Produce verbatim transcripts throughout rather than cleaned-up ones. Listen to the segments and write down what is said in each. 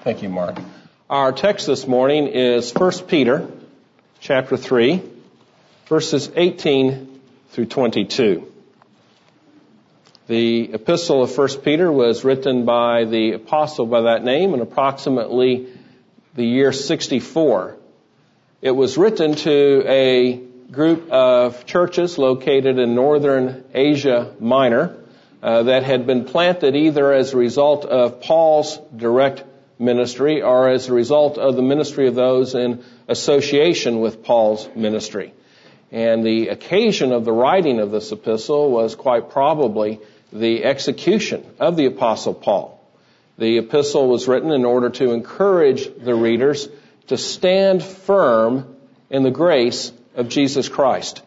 Thank you, Mark. Our text this morning is First Peter, chapter three, verses eighteen through twenty-two. The epistle of First Peter was written by the apostle by that name in approximately the year sixty-four. It was written to a group of churches located in northern Asia Minor uh, that had been planted either as a result of Paul's direct ministry or as a result of the ministry of those in association with Paul's ministry. And the occasion of the writing of this epistle was quite probably the execution of the Apostle Paul. The epistle was written in order to encourage the readers to stand firm in the grace of Jesus Christ.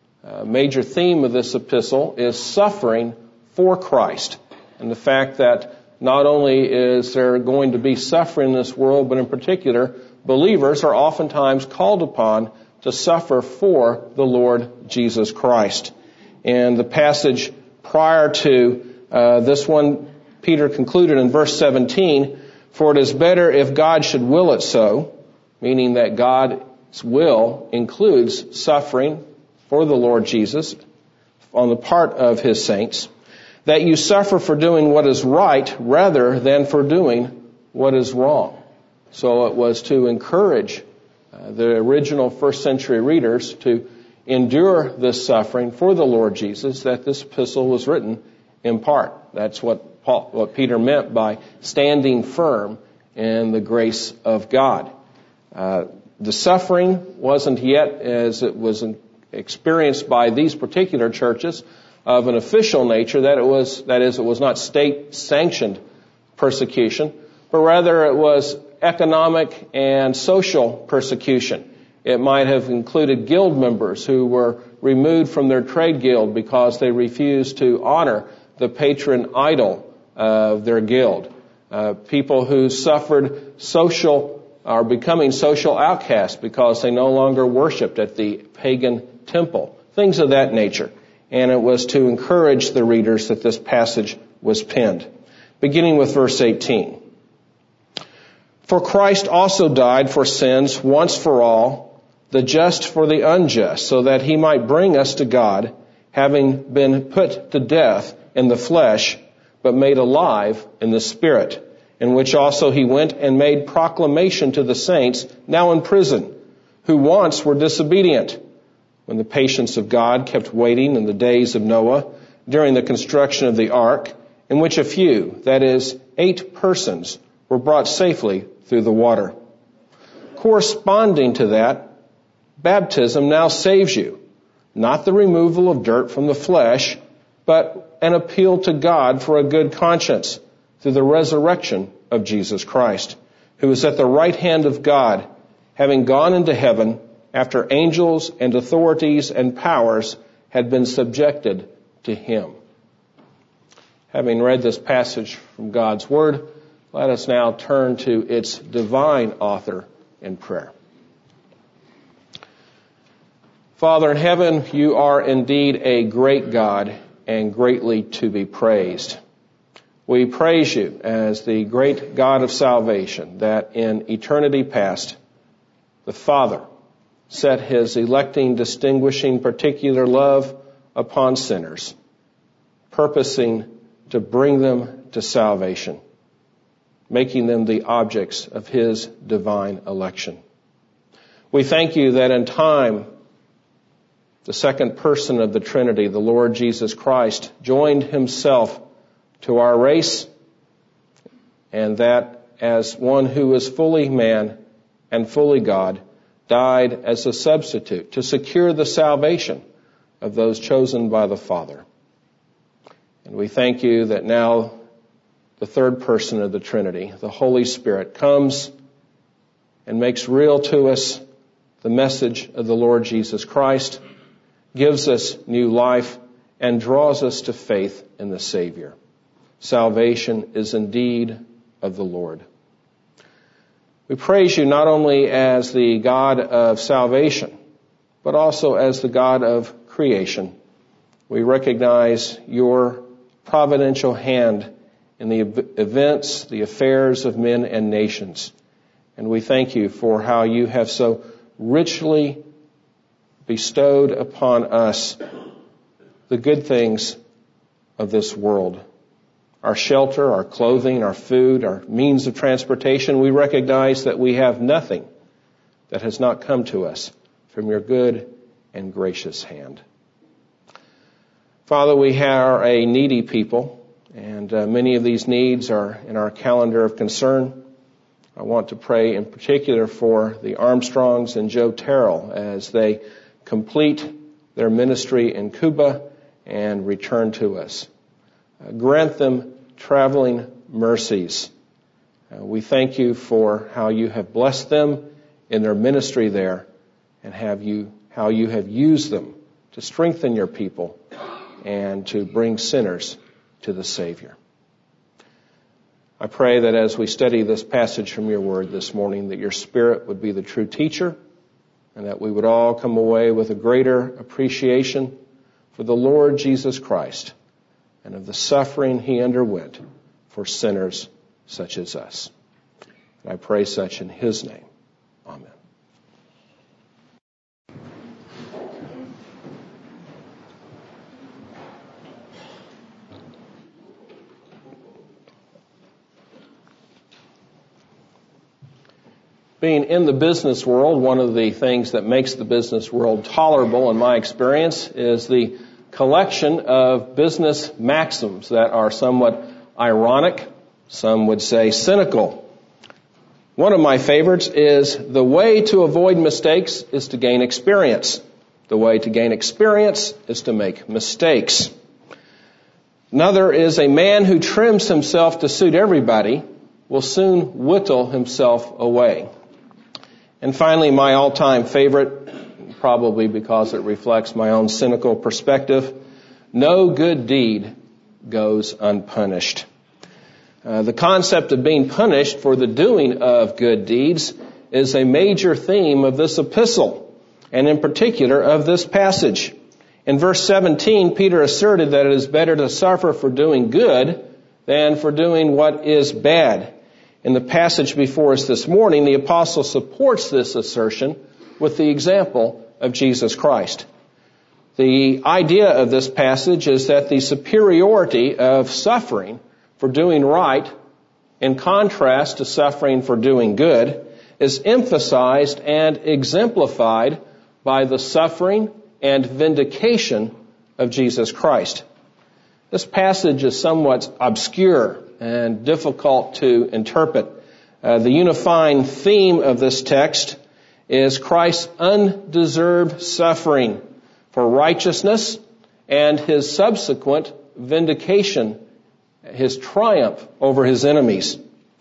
A major theme of this epistle is suffering for Christ, and the fact that not only is there going to be suffering in this world, but in particular, believers are oftentimes called upon to suffer for the Lord Jesus Christ. And the passage prior to uh, this one, Peter concluded in verse seventeen, "For it is better if God should will it so," meaning that God's will includes suffering for the Lord Jesus on the part of His saints, "that you suffer for doing what is right rather than for doing what is wrong." So it was to encourage uh, the original first century readers to endure this suffering for the Lord Jesus that this epistle was written in part. That's what Paul, what Peter meant by standing firm in the grace of God. Uh, the suffering wasn't yet, as it was experienced by these particular churches, of an official nature, that it was, that is, it was not state-sanctioned persecution, but rather it was economic and social persecution. It might have included guild members who were removed from their trade guild because they refused to honor the patron idol of their guild. Uh, people who suffered social, are becoming social outcasts because they no longer worshiped at the pagan temple. Things of that nature. And it was to encourage the readers that this passage was penned. Beginning with verse eighteen. "For Christ also died for sins once for all, the just for the unjust, so that He might bring us to God, having been put to death in the flesh, but made alive in the Spirit, in which also He went and made proclamation to the saints now in prison, who once were disobedient, when the patience of God kept waiting in the days of Noah, during the construction of the ark, in which a few, that is, eight persons, were brought safely through the water. Corresponding to that, baptism now saves you, not the removal of dirt from the flesh, but an appeal to God for a good conscience through the resurrection of Jesus Christ, who is at the right hand of God, having gone into heaven after angels and authorities and powers had been subjected to Him." Having read this passage from God's Word, let us now turn to its divine author in prayer. Father in heaven, You are indeed a great God and greatly to be praised. We praise You as the great God of salvation, that in eternity past, the Father set His electing, distinguishing, particular love upon sinners, purposing to bring them to salvation, making them the objects of His divine election. We thank You that in time, the second person of the Trinity, the Lord Jesus Christ, joined Himself to our race, and that as one who is fully man and fully God, died as a substitute to secure the salvation of those chosen by the Father. And we thank You that now the third person of the Trinity, the Holy Spirit, comes and makes real to us the message of the Lord Jesus Christ, gives us new life, and draws us to faith in the Savior. Salvation is indeed of the Lord. We praise You not only as the God of salvation, but also as the God of creation. We recognize Your providential hand in the ev- events, the affairs of men and nations. And we thank you for how you have so richly bestowed upon us the good things of this world. Our shelter, our clothing, our food, our means of transportation. We recognize that we have nothing that has not come to us from your good and gracious hand. Father, we are a needy people, and uh, many of these needs are in our calendar of concern. I want to pray in particular for the Armstrongs and Joe Terrell as they complete their ministry in Cuba and return to us. Uh, grant them traveling mercies. Uh, we thank you for how you have blessed them in their ministry there, and have you how you have used them to strengthen your people and to bring sinners to the Savior. I pray that as we study this passage from your word this morning, that your Spirit would be the true teacher, and that we would all come away with a greater appreciation for the Lord Jesus Christ and of the suffering he underwent for sinners such as us. And I pray such in his name. Amen. Being in the business world, one of the things that makes the business world tolerable, in my experience, is the collection of business maxims that are somewhat ironic, some would say cynical. One of my favorites is the way to avoid mistakes is to gain experience. The way to gain experience is to make mistakes. Another is a man who trims himself to suit everybody will soon whittle himself away. And finally, my all-time favorite, probably because it reflects my own cynical perspective, no good deed goes unpunished. Uh, the concept of being punished for the doing of good deeds is a major theme of this epistle, and in particular of this passage. In verse seventeen, Peter asserted that it is better to suffer for doing good than for doing what is bad. In the passage before us this morning, the apostle supports this assertion with the example of Jesus Christ. The idea of this passage is that the superiority of suffering for doing right, in contrast to suffering for doing good, is emphasized and exemplified by the suffering and vindication of Jesus Christ. This passage is somewhat obscure and difficult to interpret. Uh, the unifying theme of this text is Christ's undeserved suffering for righteousness and his subsequent vindication, his triumph over his enemies.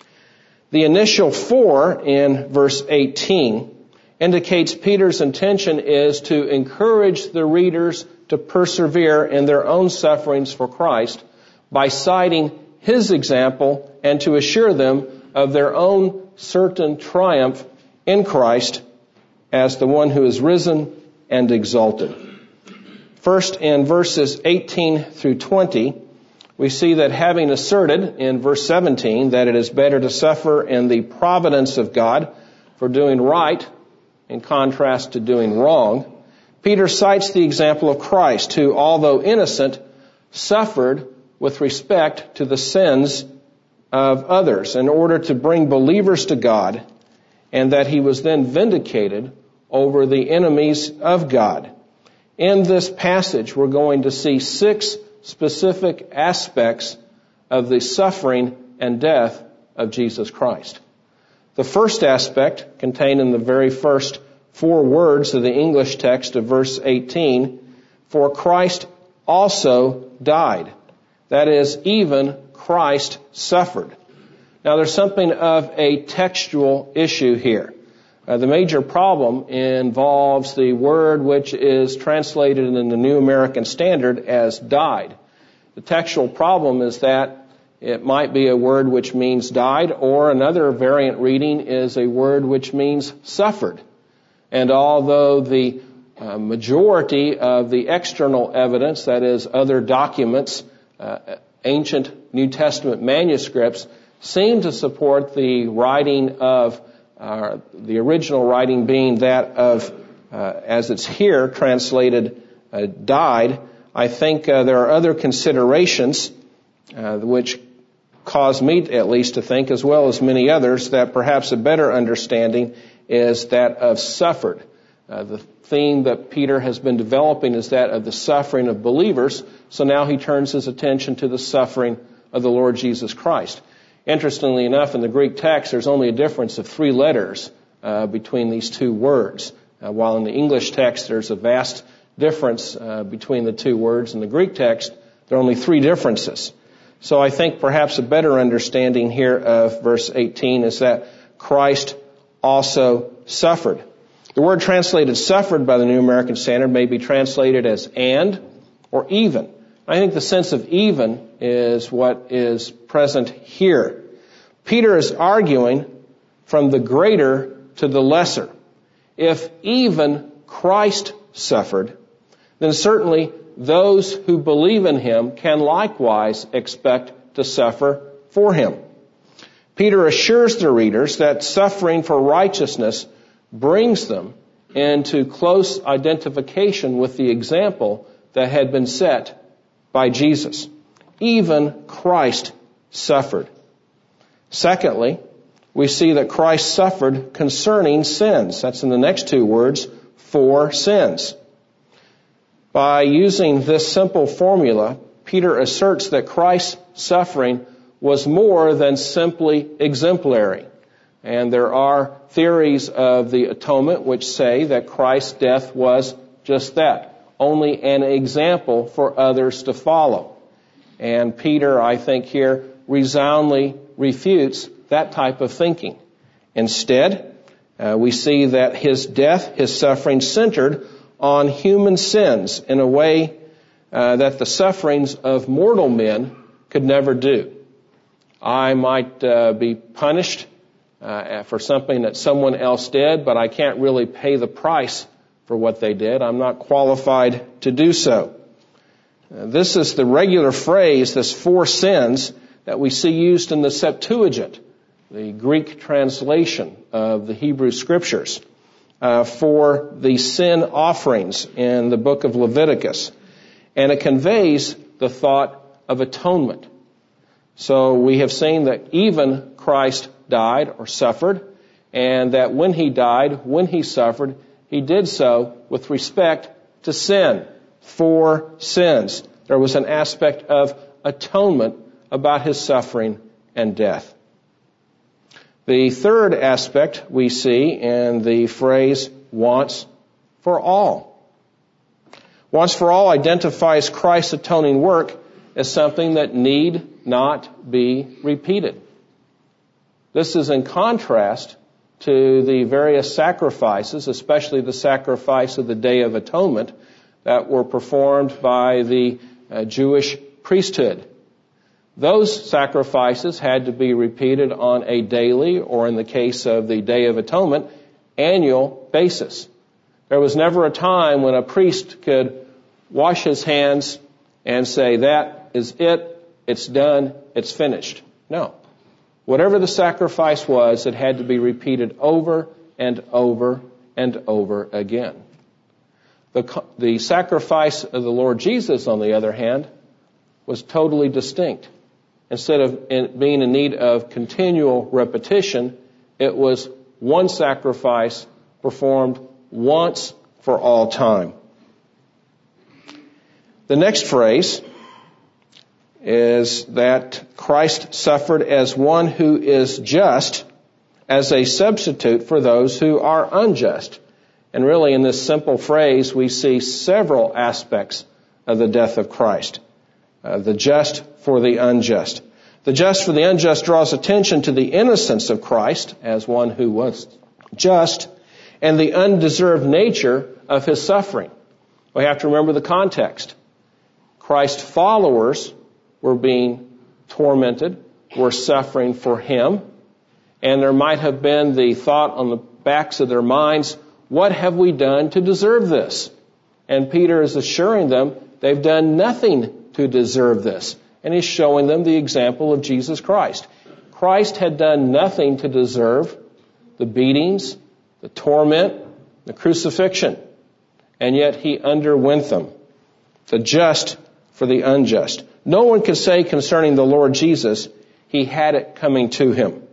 The initial four in verse eighteen indicates Peter's intention is to encourage the readers to persevere in their own sufferings for Christ by citing his example and to assure them of their own certain triumph in Christ as the one who is risen and exalted. First, in verses eighteen through twenty, we see that having asserted in verse seventeen that it is better to suffer in the providence of God for doing right in contrast to doing wrong, Peter cites the example of Christ, who, although innocent, suffered with respect to the sins of others in order to bring believers to God, and that he was then vindicated over the enemies of God. In this passage, we're going to see six specific aspects of the suffering and death of Jesus Christ. The first aspect, contained in the very first four words of the English text of verse eighteen, for Christ also died. That is, even Christ suffered. Now, there's something of a textual issue here. Uh, the major problem involves the word which is translated in the New American Standard as died. The textual problem is that it might be a word which means died, or another variant reading is a word which means suffered. And although the uh, majority of the external evidence, that is, other documents, uh, ancient New Testament manuscripts seem to support the writing of, uh, the original writing being that of, uh, as it's here translated, uh, died. I think uh, there are other considerations uh, which cause me at least to think, as well as many others, that perhaps a better understanding is that of suffered. Uh, the theme that Peter has been developing is that of the suffering of believers, so now he turns his attention to the suffering of the Lord Jesus Christ. Interestingly enough, in the Greek text, there's only a difference of three letters uh, between these two words, uh, while in the English text there's a vast difference uh, between the two words. In the Greek text, there are only three differences. So I think perhaps a better understanding here of verse eighteen is that Christ also suffered. The word translated suffered by the New American Standard may be translated as and or even. I think the sense of even is what is present here. Peter is arguing from the greater to the lesser. If even Christ suffered, then certainly those who believe in him can likewise expect to suffer for him. Peter assures the readers that suffering for righteousness brings them into close identification with the example that had been set by Jesus. Even Christ suffered. Secondly, we see that Christ suffered concerning sins. That's in the next two words, for sins. By using this simple formula, Peter asserts that Christ's suffering was more than simply exemplary. And there are theories of the atonement which say that Christ's death was just that, only an example for others to follow. And Peter, I think here, resoundingly refutes that type of thinking. Instead, uh, we see that his death, his suffering, centered on human sins in a way uh, that the sufferings of mortal men could never do. I might uh, be punished uh, for something that someone else did, but I can't really pay the price for what they did. I'm not qualified to do so. Uh, this is the regular phrase, this for sins, that we see used in the Septuagint, the Greek translation of the Hebrew Scriptures, uh, for the sin offerings in the book of Leviticus. And it conveys the thought of atonement. So we have seen that even Christ died or suffered, and that when he died, when he suffered, he did so with respect to sin, for sins. There was an aspect of atonement about his suffering and death. The third aspect we see in the phrase once for all. Once for all identifies Christ's atoning work as something that need not be repeated. This is in contrast to the various sacrifices, especially the sacrifice of the Day of Atonement, that were performed by the uh, Jewish priesthood. Those sacrifices had to be repeated on a daily, or in the case of the Day of Atonement, annual basis. There was never a time when a priest could wash his hands and say, that is it, it's done, it's finished. No. Whatever the sacrifice was, it had to be repeated over and over and over again. The, the sacrifice of the Lord Jesus, on the other hand, was totally distinct. Instead of in, being in need of continual repetition, it was one sacrifice performed once for all time. The next phrase is that Christ suffered as one who is just, as a substitute for those who are unjust. And really, in this simple phrase, we see several aspects of the death of Christ. Uh, the just for the unjust. The just for the unjust draws attention to the innocence of Christ as one who was just, and the undeserved nature of his suffering. We have to remember the context. Christ's followers were being tormented, were suffering for him, and there might have been the thought on the backs of their minds, what have we done to deserve this? And Peter is assuring them they've done nothing to deserve this. and he's showing them the example of Jesus Christ. Christ had done nothing to deserve the beatings, the torment, the crucifixion, and yet he underwent them. The just for the unjust. No one could say concerning the Lord Jesus, he had it coming to him.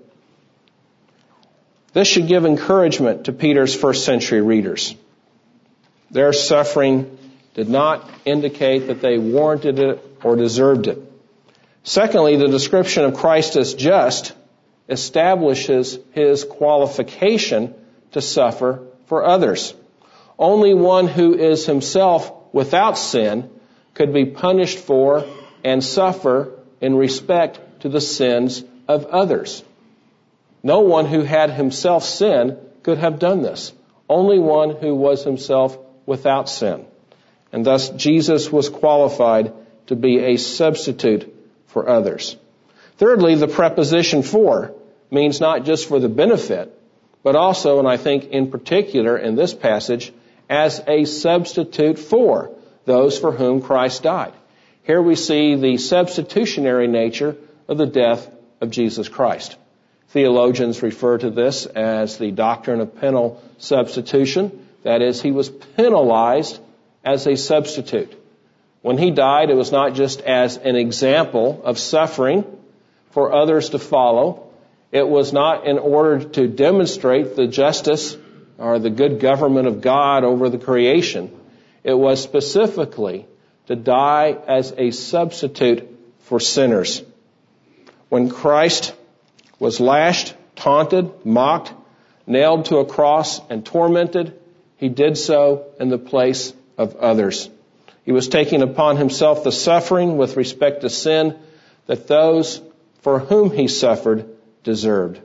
This should give encouragement to Peter's first century readers. Their suffering did not indicate that they warranted it or deserved it. Secondly, the description of Christ as just establishes his qualification to suffer for others. Only one who is himself without sin could be punished for and suffer in respect to the sins of others. No one who had himself sin could have done this. Only one who was himself without sin. And thus Jesus was qualified to be a substitute for others. Thirdly, the preposition for means not just for the benefit, but also, and I think in particular in this passage, as a substitute for those for whom Christ died. Here we see the substitutionary nature of the death of Jesus Christ. Theologians refer to this as the doctrine of penal substitution. That is, he was penalized as a substitute. When he died, it was not just as an example of suffering for others to follow. It was not in order to demonstrate the justice or the good government of God over the creation. It was specifically to die as a substitute for sinners. When Christ was lashed, taunted, mocked, nailed to a cross, and tormented, he did so in the place of others. He was taking upon himself the suffering with respect to sin that those for whom he suffered deserved.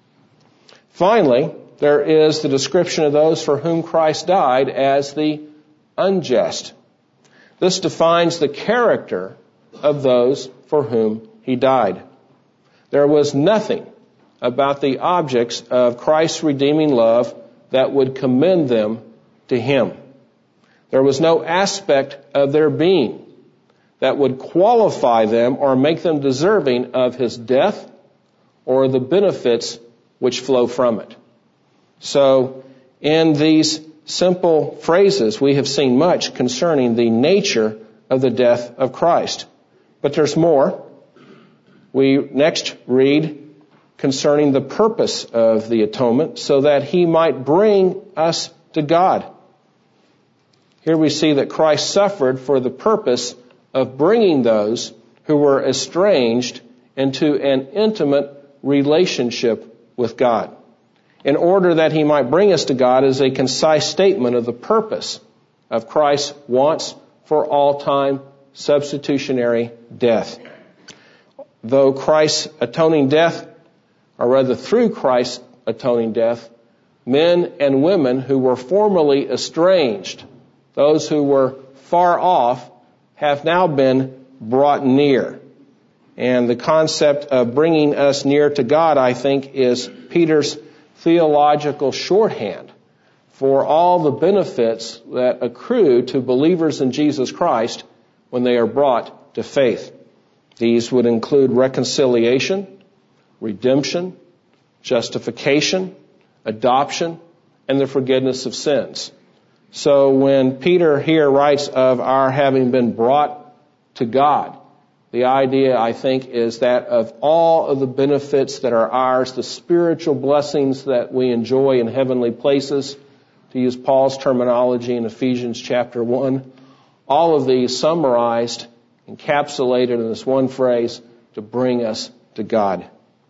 Finally, there is the description of those for whom Christ died as the unjust. This defines the character of those for whom he died. There was nothing about the objects of Christ's redeeming love that would commend them to him. There was no aspect of their being that would qualify them or make them deserving of his death or the benefits which flow from it. So, in these simple phrases, we have seen much concerning the nature of the death of Christ. But there's more. We next read concerning the purpose of the atonement, so that he might bring us to God. Here we see that Christ suffered for the purpose of bringing those who were estranged into an intimate relationship with God. In order that he might bring us to God is a concise statement of the purpose of Christ's once for all time substitutionary death. Though Christ's atoning death, or rather through Christ's atoning death, men and women who were formerly estranged, those who were far off, have now been brought near. And the concept of bringing us near to God, I think, is Peter's theological shorthand for all the benefits that accrue to believers in Jesus Christ when they are brought to faith. These would include reconciliation, redemption, justification, adoption, and the forgiveness of sins. So when Peter here writes of our having been brought to God, the idea, I think, is that of all of the benefits that are ours, the spiritual blessings that we enjoy in heavenly places, to use Paul's terminology in Ephesians chapter one, all of these summarized, encapsulated in this one phrase, to bring us to God.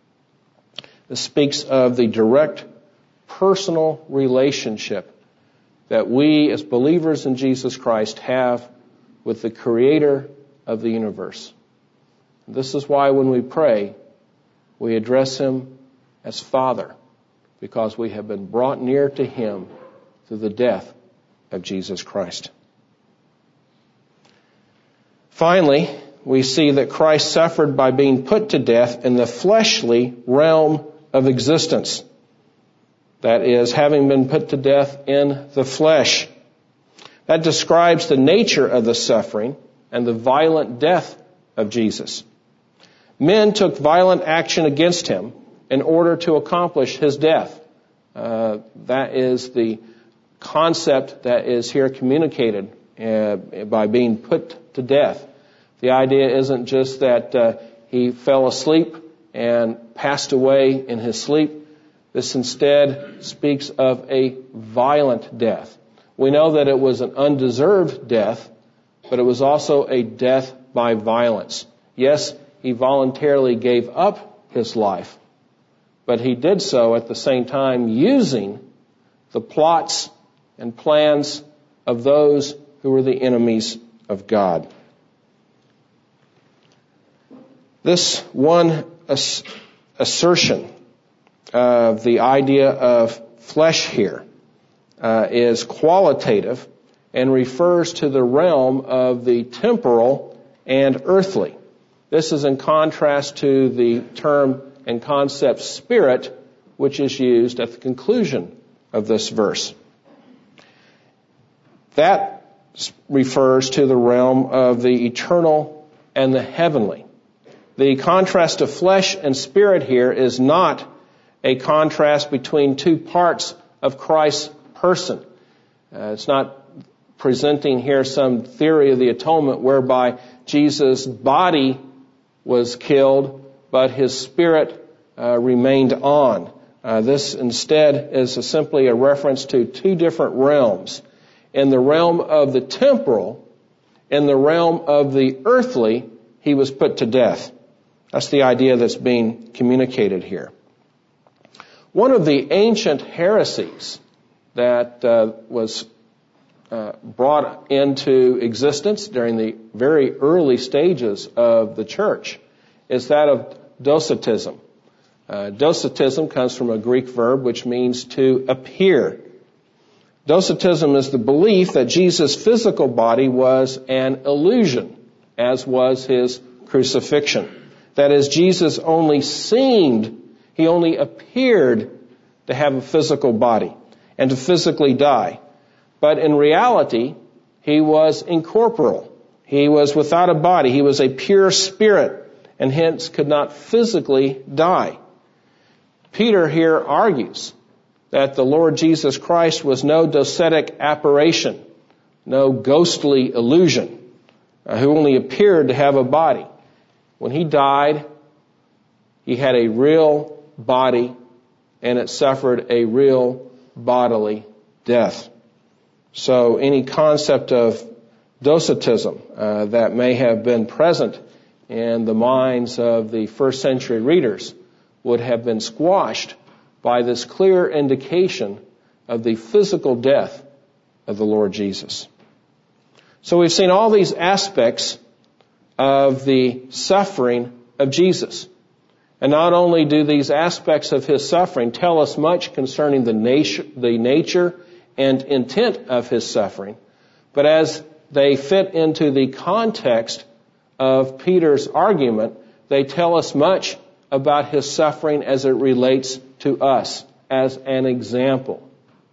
This speaks of the direct personal relationship that we as believers in Jesus Christ have with the Creator of the universe. This is why when we pray, we address him as Father, because we have been brought near to him through the death of Jesus Christ. Finally, we see that Christ suffered by being put to death in the fleshly realm of existence. That is, having been put to death in the flesh. That describes the nature of the suffering and the violent death of Jesus. Men took violent action against him in order to accomplish his death. Uh, that is the concept that is here communicated uh, by being put to death. The idea isn't just that uh, he fell asleep and passed away in his sleep. This instead speaks of a violent death. We know that it was an undeserved death, but it was also a death by violence. Yes, he voluntarily gave up his life, but he did so at the same time using the plots and plans of those who were the enemies of God. This one ass- assertion of the idea of flesh here uh, is qualitative and refers to the realm of the temporal and earthly. This is in contrast to the term and concept spirit, which is used at the conclusion of this verse. That refers to the realm of the eternal and the heavenly. The contrast of flesh and spirit here is not a contrast between two parts of Christ's person. Uh, it's not presenting here some theory of the atonement whereby Jesus' body was killed, but his spirit uh, remained on. Uh, this instead is a, simply a reference to two different realms. In the realm of the temporal, in the realm of the earthly, he was put to death. That's the idea that's being communicated here. One of the ancient heresies that uh, was uh, brought into existence during the very early stages of the church is that of Docetism. Uh, Docetism comes from a Greek verb which means to appear. Docetism is the belief that Jesus' physical body was an illusion, as was his crucifixion. That is, Jesus only seemed, he only appeared to have a physical body and to physically die. But in reality, he was incorporeal. He was without a body. He was a pure spirit and hence could not physically die. Peter here argues that the Lord Jesus Christ was no docetic apparition, no ghostly illusion, uh, who only appeared to have a body. When he died, he had a real body and it suffered a real bodily death. So any concept of docetism uh, that may have been present in the minds of the first century readers would have been squashed by this clear indication of the physical death of the Lord Jesus. So we've seen all these aspects of the suffering of Jesus. And not only do these aspects of his suffering tell us much concerning the nature, the nature and intent of his suffering, but as they fit into the context of Peter's argument, they tell us much about his suffering as it relates to us as an example.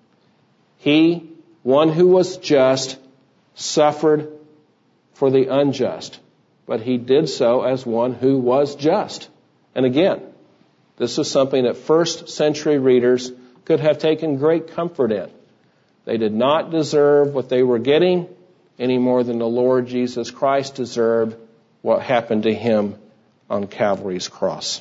He, one who was just, suffered for the unjust, but he did so as one who was just. And again, this is something that first century readers could have taken great comfort in. They did not deserve what they were getting any more than the Lord Jesus Christ deserved what happened to him on Calvary's cross.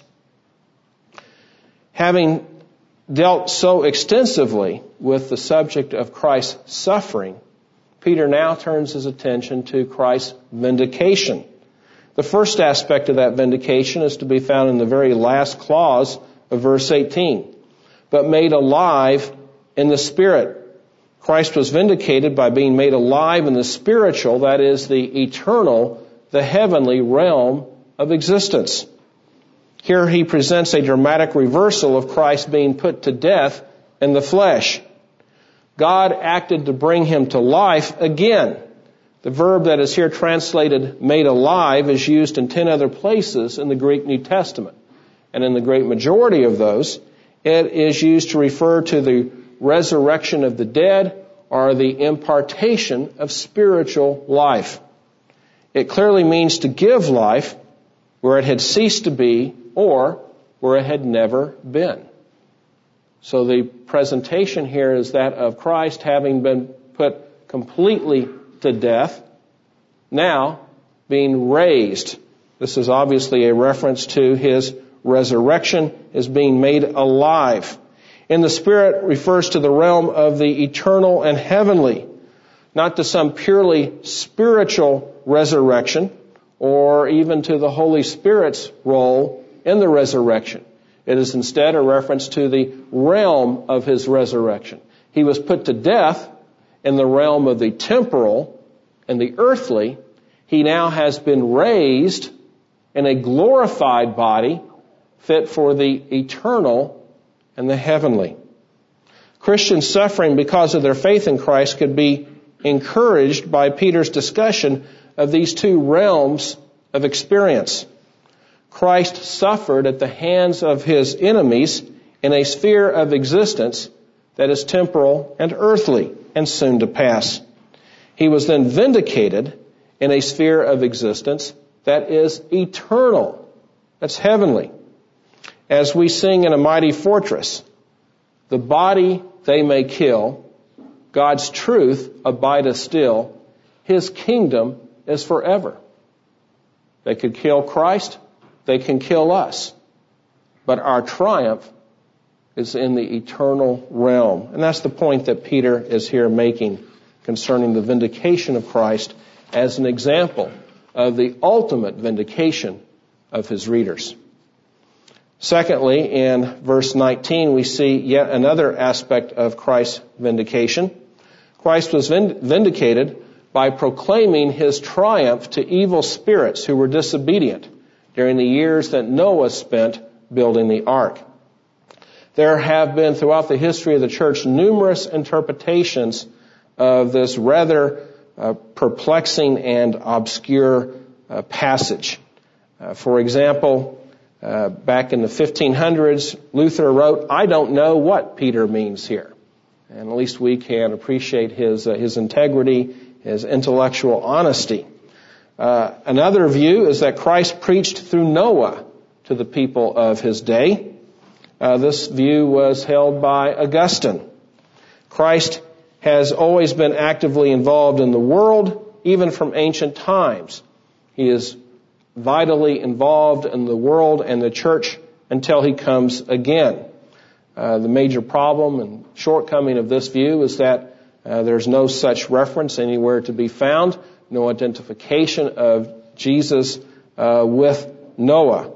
Having dealt so extensively with the subject of Christ's suffering, Peter now turns his attention to Christ's vindication. The first aspect of that vindication is to be found in the very last clause of verse eighteen. But made alive in the Spirit. Christ was vindicated by being made alive in the spiritual, that is, the eternal, the heavenly realm of existence. Here he presents a dramatic reversal of Christ being put to death in the flesh. God acted to bring him to life again. The verb that is here translated made alive is used in ten other places in the Greek New Testament. And in the great majority of those, it is used to refer to the resurrection of the dead or the impartation of spiritual life. It clearly means to give life where it had ceased to be or where it had never been. So the presentation here is that of Christ having been put completely to death, now being raised. This is obviously a reference to his resurrection as being made alive. And the Spirit refers to the realm of the eternal and heavenly, not to some purely spiritual resurrection or even to the Holy Spirit's role in the resurrection. It is instead a reference to the realm of his resurrection. He was put to death in the realm of the temporal and the earthly. He now has been raised in a glorified body fit for the eternal and the heavenly. Christians suffering because of their faith in Christ could be encouraged by Peter's discussion of these two realms of experience. Christ suffered at the hands of his enemies in a sphere of existence that is temporal and earthly and soon to pass. He was then vindicated in a sphere of existence that is eternal, that's heavenly. As we sing in A Mighty Fortress, the body they may kill, God's truth abideth still, his kingdom is forever. They could kill Christ, they can kill us. But our triumph is in the eternal realm. And that's the point that Peter is here making concerning the vindication of Christ as an example of the ultimate vindication of his readers. Secondly, in verse nineteen, we see yet another aspect of Christ's vindication. Christ was vindicated by proclaiming his triumph to evil spirits who were disobedient during the years that Noah spent building the ark. There have been throughout the history of the church numerous interpretations of this rather uh, perplexing and obscure uh, passage. Uh, for example, uh, back in the fifteen hundreds, Luther wrote, "I don't know what Peter means here." And at least we can appreciate his uh, his integrity, his intellectual honesty. Uh, another view is that Christ preached through Noah to the people of his day. Uh, this view was held by Augustine. Christ has always been actively involved in the world, even from ancient times. He is vitally involved in the world and the church until he comes again. Uh, the major problem and shortcoming of this view is that uh, there's no such reference anywhere to be found, no identification of Jesus uh, with Noah.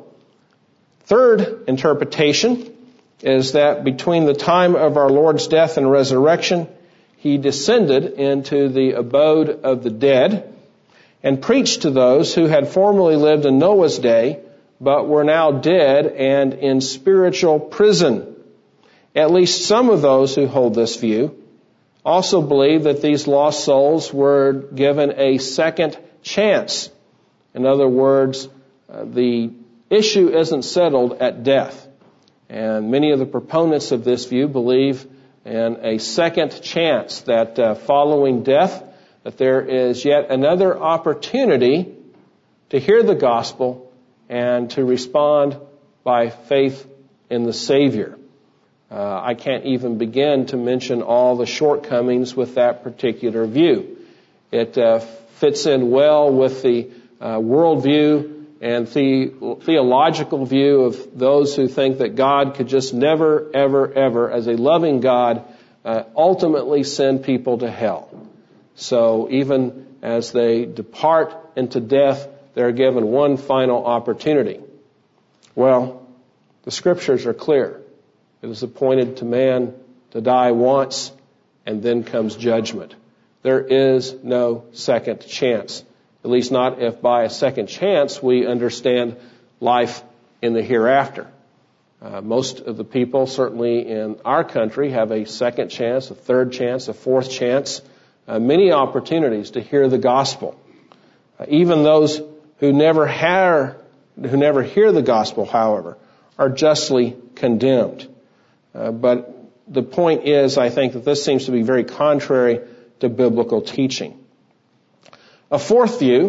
Third interpretation is that between the time of our Lord's death and resurrection, he descended into the abode of the dead and preached to those who had formerly lived in Noah's day, but were now dead and in spiritual prison. At least some of those who hold this view also believe that these lost souls were given a second chance. In other words, uh, the issue isn't settled at death. And many of the proponents of this view believe in a second chance, that uh, following death, that there is yet another opportunity to hear the gospel and to respond by faith in the Savior. Uh, I can't even begin to mention all the shortcomings with that particular view. It uh, fits in well with the uh, worldview and the theological view of those who think that God could just never, ever, ever, as a loving God, uh, ultimately send people to hell. So even as they depart into death, they're given one final opportunity. Well, the scriptures are clear. It is appointed to man to die once, and then comes judgment. There is no second chance. At least not if by a second chance we understand life in the hereafter. Uh, most of the people, certainly in our country, have a second chance, a third chance, a fourth chance, uh, many opportunities to hear the gospel. Uh, even those who never hear, who never hear the gospel, however, are justly condemned. Uh, but the point is, I think, that this seems to be very contrary to biblical teaching. A fourth view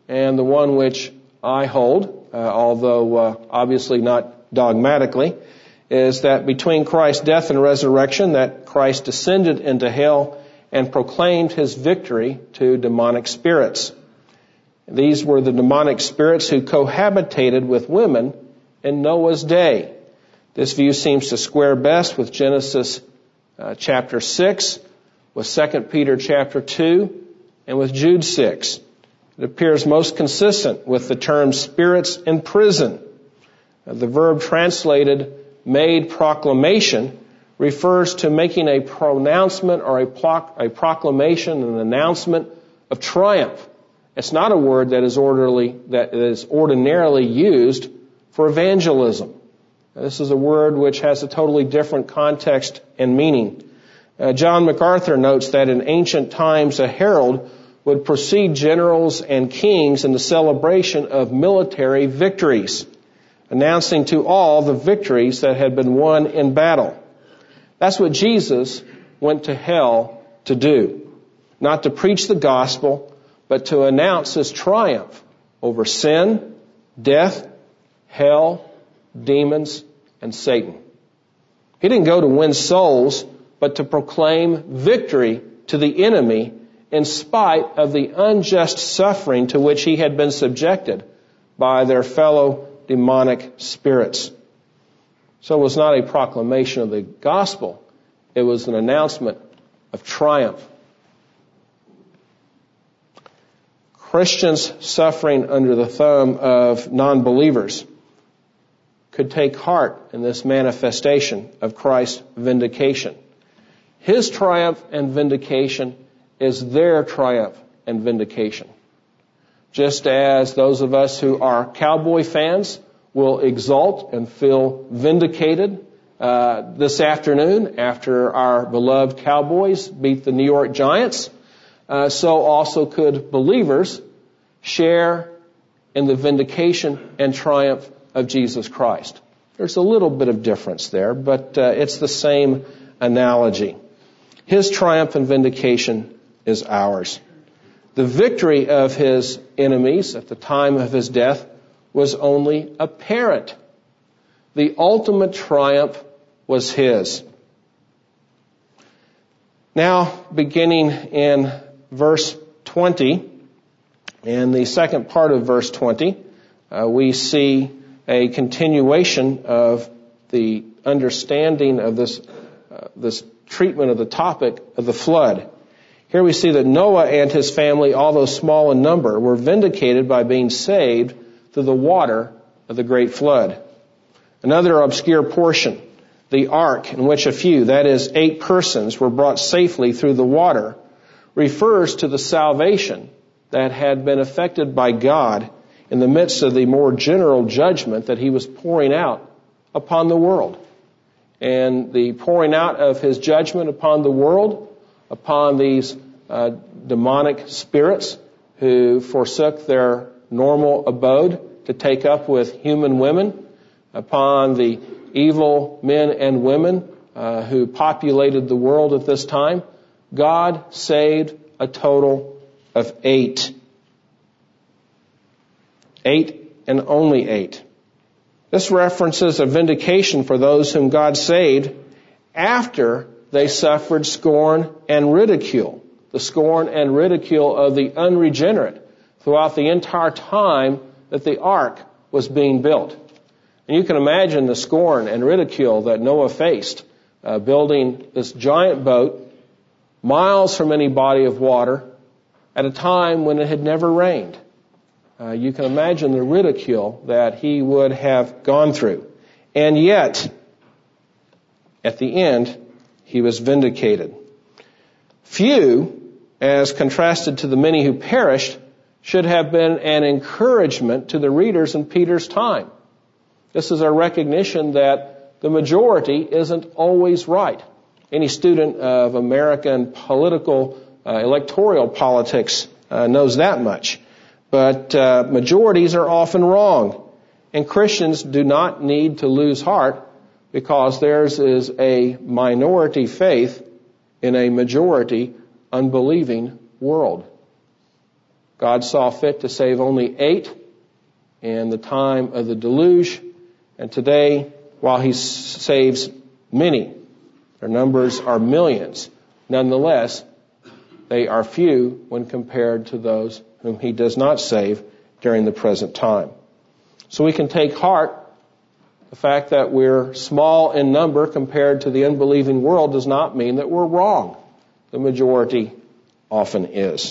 and the one which I hold, uh, although uh, obviously not dogmatically, is that between Christ's death and resurrection, that Christ descended into hell and proclaimed his victory to demonic spirits. These were the demonic spirits who cohabitated with women in Noah's day. This view seems to square best with Genesis uh, chapter six, with Second Peter chapter two, and with Jude six. It appears most consistent with the term spirits in prison. Uh, the verb translated made proclamation refers to making a pronouncement or a, pro- a proclamation, an announcement of triumph. It's not a word that is orderly, that is ordinarily used for evangelism. This is a word which has a totally different context and meaning. Uh, John MacArthur notes that in ancient times a herald would precede generals and kings in the celebration of military victories, announcing to all the victories that had been won in battle. That's what Jesus went to hell to do. Not to preach the gospel, but to announce his triumph over sin, death, hell, demons, and Satan. He didn't go to win souls, but to proclaim victory to the enemy in spite of the unjust suffering to which he had been subjected by their fellow demonic spirits. So it was not a proclamation of the gospel. It was an announcement of triumph. Christians suffering under the thumb of non-believers could take heart in this manifestation of Christ's vindication. His triumph and vindication is their triumph and vindication. Just as those of us who are Cowboy fans will exult and feel vindicated uh, this afternoon after our beloved Cowboys beat the New York Giants, uh, so also could believers share in the vindication and triumph of Jesus Christ. There's a little bit of difference there, but uh, it's the same analogy. His triumph and vindication is ours. The victory of his enemies at the time of his death was only apparent. The ultimate triumph was his. Now, beginning in verse twenty, in the second part of verse twenty, uh, we see a continuation of the understanding of this, uh, this treatment of the topic of the flood. Here we see that Noah and his family, although small in number, were vindicated by being saved through the water of the great flood. Another obscure portion, the ark in which a few, that is eight persons, were brought safely through the water, refers to the salvation that had been effected by God in the midst of the more general judgment that he was pouring out upon the world. And the pouring out of his judgment upon the world, upon these uh, demonic spirits who forsook their normal abode to take up with human women, upon the evil men and women uh, who populated the world at this time, God saved a total of eight. Eight and only eight. This references a vindication for those whom God saved after they suffered scorn and ridicule. The scorn and ridicule of the unregenerate throughout the entire time that the ark was being built. And you can imagine the scorn and ridicule that Noah faced uh, building this giant boat miles from any body of water at a time when it had never rained. Uh, you can imagine the ridicule that he would have gone through. And yet, at the end, he was vindicated. Few, as contrasted to the many who perished, should have been an encouragement to the readers in Peter's time. This is a recognition that the majority isn't always right. Any student of American political, uh, electoral politics uh, knows that much. But uh, majorities are often wrong. And Christians do not need to lose heart because theirs is a minority faith in a majority unbelieving world. God saw fit to save only eight in the time of the deluge, and today, while he saves many, their numbers are millions. Nonetheless, they are few when compared to those whom he does not save during the present time. So we can take heart. The fact that we're small in number compared to the unbelieving world does not mean that we're wrong. The majority often is.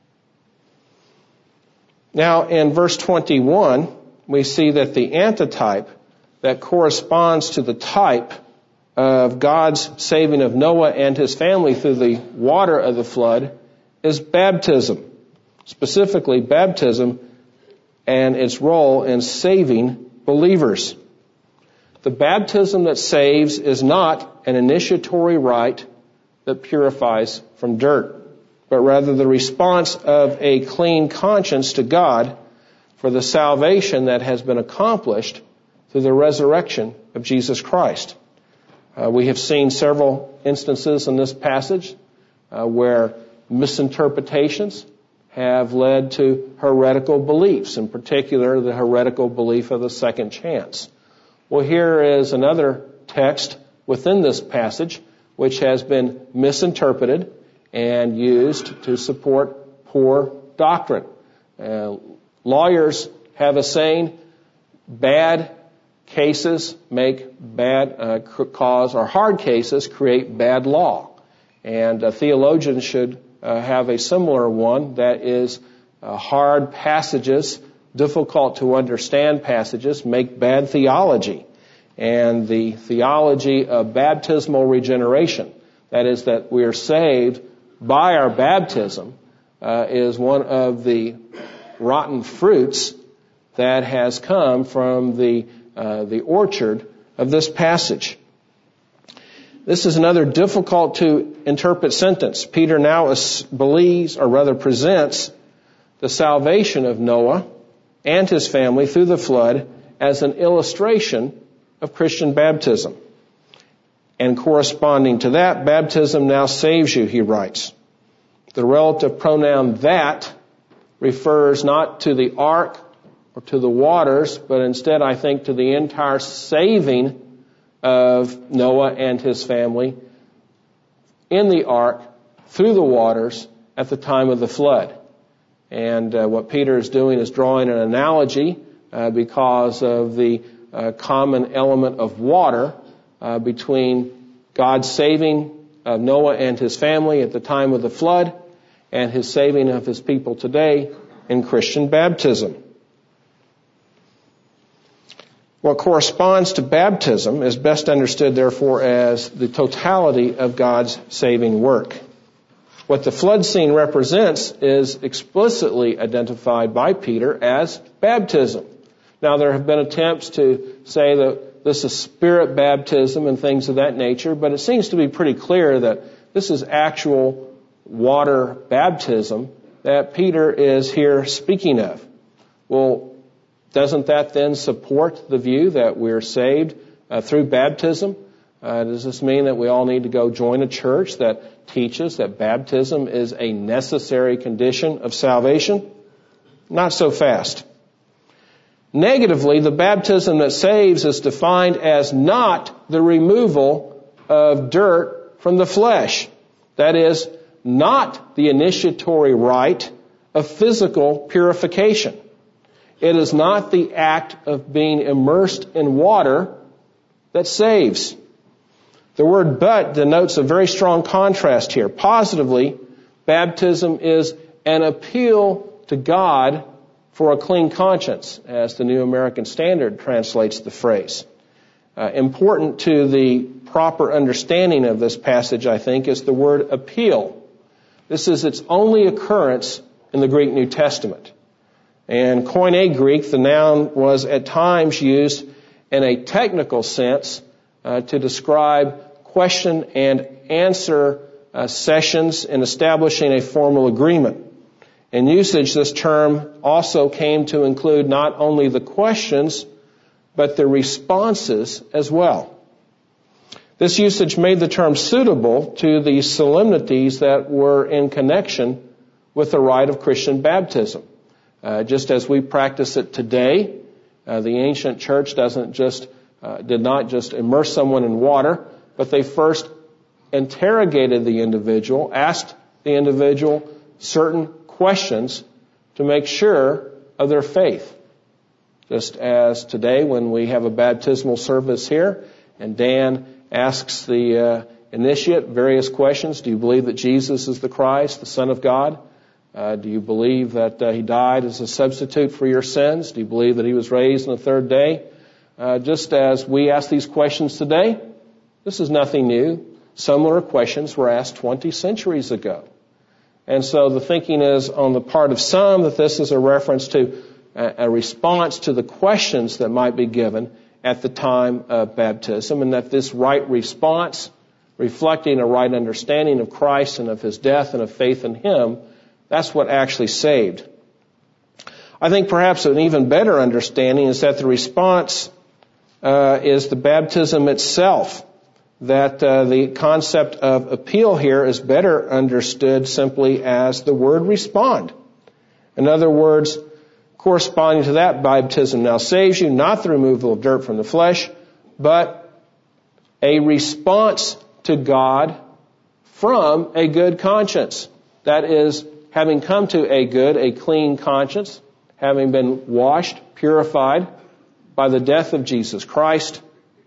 Now, in verse twenty-one, we see that the antitype that corresponds to the type of God's saving of Noah and his family through the water of the flood is baptism. Specifically, baptism and its role in saving believers. The baptism that saves is not an initiatory rite that purifies from dirt, but rather the response of a clean conscience to God for the salvation that has been accomplished through the resurrection of Jesus Christ. Uh, we have seen several instances in this passage uh, where misinterpretations have led to heretical beliefs, in particular the heretical belief of the second chance. Well, here is another text within this passage which has been misinterpreted and used to support poor doctrine. Uh, lawyers have a saying, bad cases make bad uh, cause, or hard cases create bad law. And uh, theologians should uh, have a similar one, that is uh, hard passages, difficult to understand passages make bad theology. And the theology of baptismal regeneration, that is that we are saved by our baptism, uh, is one of the rotten fruits that has come from the uh, the orchard of this passage. This is another difficult to interpret sentence. Peter now believes, or rather presents, the salvation of Noah and his family through the flood as an illustration of Christian baptism. And corresponding to that, baptism now saves you, he writes. The relative pronoun that refers not to the ark or to the waters, but instead, I think, to the entire saving of Noah and his family in the ark through the waters at the time of the flood. And uh, what Peter is doing is drawing an analogy uh, because of the uh, common element of water uh, between God's saving of Noah and his family at the time of the flood and his saving of his people today in Christian baptism. What corresponds to baptism is best understood, therefore, as the totality of God's saving work. What the flood scene represents is explicitly identified by Peter as baptism. Now, there have been attempts to say that this is spirit baptism and things of that nature, but it seems to be pretty clear that this is actual water baptism that Peter is here speaking of. Well, doesn't that then support the view that we're saved uh, through baptism? Uh, does this mean that we all need to go join a church that teaches that baptism is a necessary condition of salvation? Not so fast. Negatively, the baptism that saves is defined as not the removal of dirt from the flesh. That is, not the initiatory rite of physical purification. It is not the act of being immersed in water that saves. The word but denotes a very strong contrast here. Positively, baptism is an appeal to God for a clean conscience, as the New American Standard translates the phrase. Uh, important to the proper understanding of this passage, I think, is the word appeal. This is its only occurrence in the Greek New Testament. In Koine Greek, the noun was at times used in a technical sense uh, to describe question and answer uh, sessions in establishing a formal agreement. In usage, this term also came to include not only the questions, but the responses as well. This usage made the term suitable to the solemnities that were in connection with the rite of Christian baptism. Uh, just as we practice it today, uh, the ancient church doesn't just uh, did not just immerse someone in water, but they first interrogated the individual, asked the individual certain questions to make sure of their faith. Just as today when we have a baptismal service here and Dan asks the uh, initiate various questions. Do you believe that Jesus is the Christ, the Son of God? Uh, do you believe that uh, He died as a substitute for your sins? Do you believe that He was raised on the third day? Uh, just as we ask these questions today, this is nothing new. Similar questions were asked twenty centuries ago. And so the thinking is on the part of some that this is a reference to a, a response to the questions that might be given at the time of baptism, and that this right response, reflecting a right understanding of Christ and of His death and of faith in Him, that's what actually saved. I think perhaps an even better understanding is that the response uh, is the baptism itself. That uh, the concept of appeal here is better understood simply as the word respond. In other words, corresponding to that, baptism now saves you, not the removal of dirt from the flesh, but a response to God from a good conscience. That is, having come to a good, a clean conscience, having been washed, purified by the death of Jesus Christ,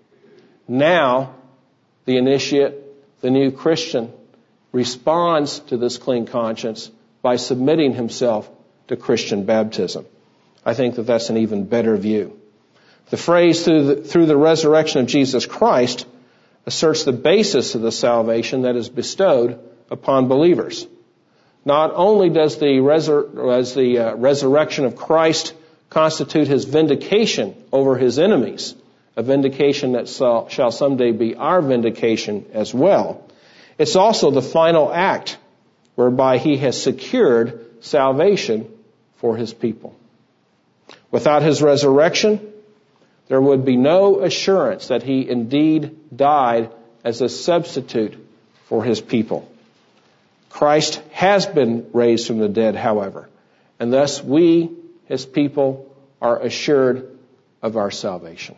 now the initiate, the new Christian, responds to this clean conscience by submitting himself to Christian baptism. I think that that's an even better view. The phrase through the, through the resurrection of Jesus Christ asserts the basis of the salvation that is bestowed upon believers. Not only does the, resur- does the uh, resurrection of Christ constitute His vindication over His enemies, a vindication that shall someday be our vindication as well. It's also the final act whereby He has secured salvation for His people. Without His resurrection, there would be no assurance that He indeed died as a substitute for His people. Christ has been raised from the dead, however, and thus we, His people, are assured of our salvation.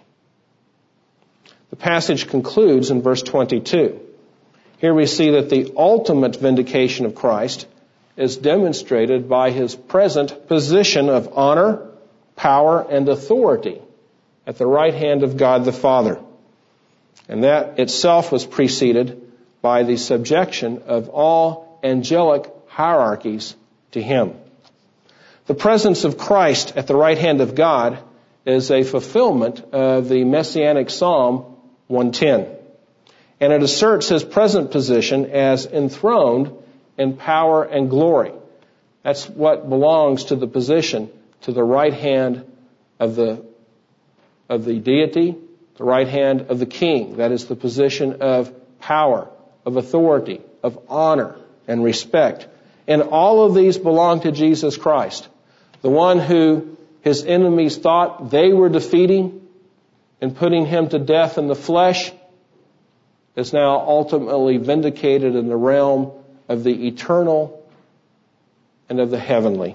The passage concludes in verse twenty-two. Here we see that the ultimate vindication of Christ is demonstrated by His present position of honor, power, and authority at the right hand of God the Father. And that itself was preceded by the subjection of all angelic hierarchies to Him. The presence of Christ at the right hand of God is a fulfillment of the Messianic Psalm one ten. And it asserts His present position as enthroned in power and glory. That's what belongs to the position to the right hand of the of the deity, the right hand of the king. That is the position of power, of authority, of honor and respect. And all of these belong to Jesus Christ, the one who His enemies thought they were defeating and putting Him to death in the flesh, is now ultimately vindicated in the realm of the eternal and of the heavenly.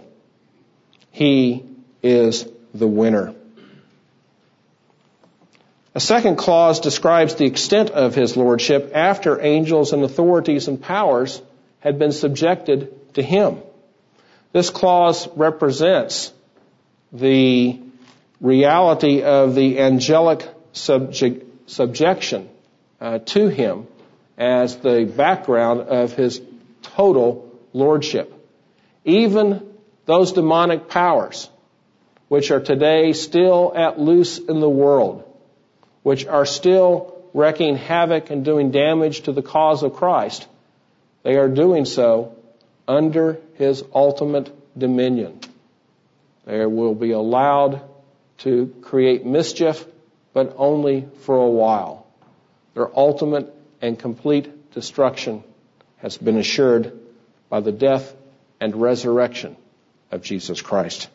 He is the winner. A second clause describes the extent of His lordship after angels and authorities and powers had been subjected to Him. This clause represents the reality of the angelic subject, subjection uh, to Him as the background of His total lordship. Even those demonic powers, which are today still at loose in the world, which are still wreaking havoc and doing damage to the cause of Christ, they are doing so under His ultimate dominion. They will be allowed to create mischief, but only for a while. Their ultimate and complete destruction has been assured by the death and resurrection of Jesus Christ.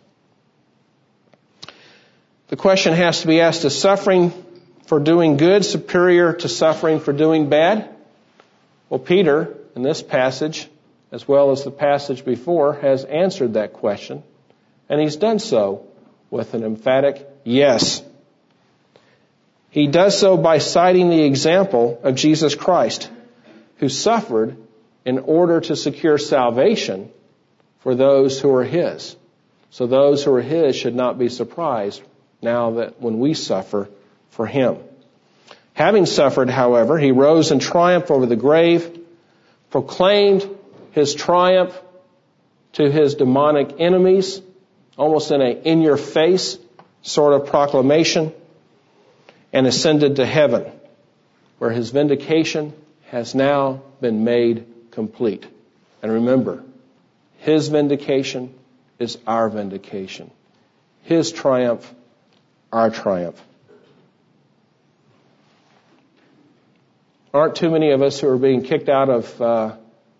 The question has to be asked, is suffering for doing good superior to suffering for doing bad? Well, Peter, in this passage, as well as the passage before, has answered that question, and he's done so with an emphatic yes. He does so by citing the example of Jesus Christ, who suffered in order to secure salvation for those who are his. So those who are his should not be surprised now that when we suffer for him. Having suffered, however, he rose in triumph over the grave, proclaimed his triumph to his demonic enemies, almost in a in-your-face sort of proclamation, and ascended to heaven, where his vindication has now been made complete. And remember, his vindication is our vindication. His triumph, our triumph. Aren't too many of us who are being kicked out of uh,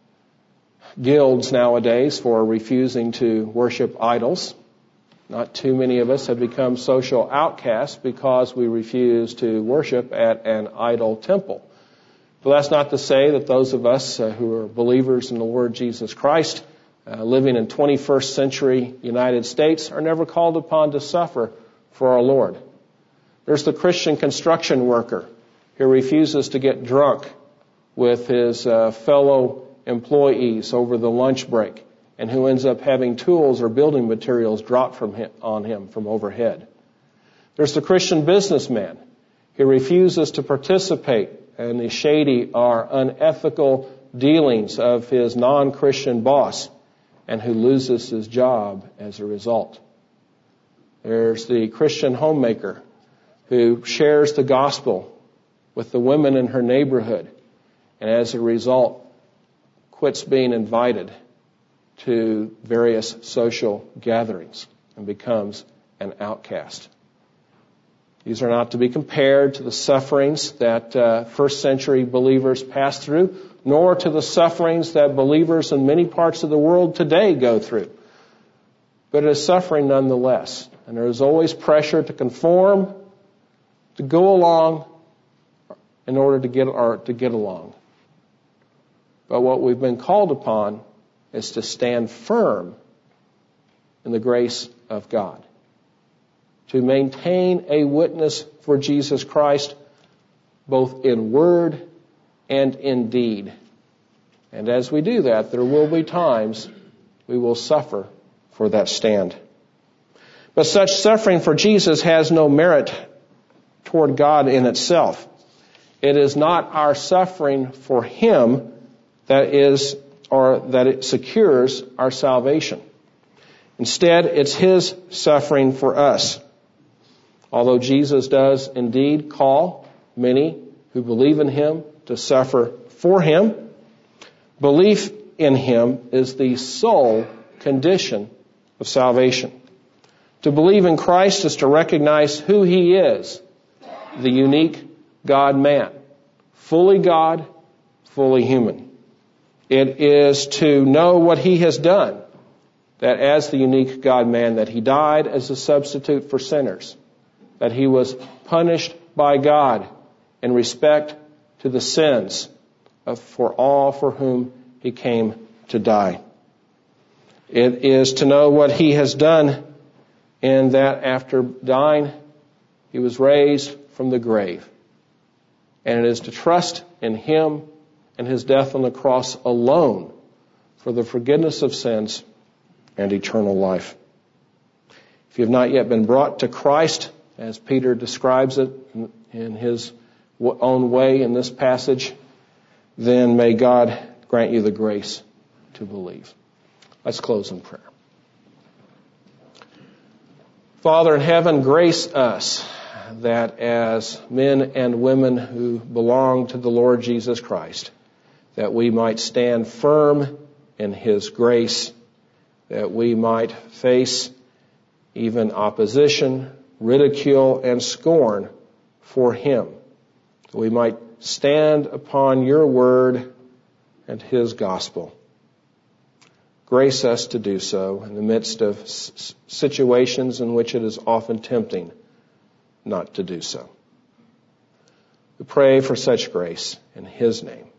guilds nowadays for refusing to worship idols. Not too many of us have become social outcasts because we refuse to worship at an idol temple. But that's not to say that those of us uh, who are believers in the Lord Jesus Christ, uh, living in twenty-first century United States, are never called upon to suffer for our Lord. There's the Christian construction worker who refuses to get drunk with his uh, fellow employees over the lunch break, and who ends up having tools or building materials dropped from him, on him from overhead. There's the Christian businessman who refuses to participate in the shady or unethical dealings of his non-Christian boss, and who loses his job as a result. There's the Christian homemaker who shares the gospel with the women in her neighborhood, and as a result quits being invited to various social gatherings and becomes an outcast. These are not to be compared to the sufferings that uh, first century believers passed through, nor to the sufferings that believers in many parts of the world today go through. But it is suffering nonetheless. And there is always pressure to conform, to go along in order to get, or to get along. But what we've been called upon is to stand firm in the grace of God, to maintain a witness for Jesus Christ, both in word and in deed. And as we do that, there will be times we will suffer for that stand. But such suffering for Jesus has no merit toward God in itself. It is not our suffering for him that is, or that it secures our salvation. Instead, it's his suffering for us. Although Jesus does indeed call many who believe in him to suffer for him, belief in him is the sole condition of salvation. To believe in Christ is to recognize who he is, the unique God-man, fully God, fully human. It is to know what he has done, that as the unique God-man, that he died as a substitute for sinners, that he was punished by God in respect to the sins of, for all for whom he came to die. It is to know what he has done in that after dying, he was raised from the grave. And it is to trust in him and his death on the cross alone for the forgiveness of sins and eternal life. If you have not yet been brought to Christ, as Peter describes it in his own way in this passage, then may God grant you the grace to believe. Let's close in prayer. Father in heaven, grace us that as men and women who belong to the Lord Jesus Christ, that we might stand firm in his grace, that we might face even opposition, ridicule, and scorn for him. That we might stand upon your word and his gospel. Grace us to do so in the midst of s- situations in which it is often tempting not to do so. We pray for such grace in his name.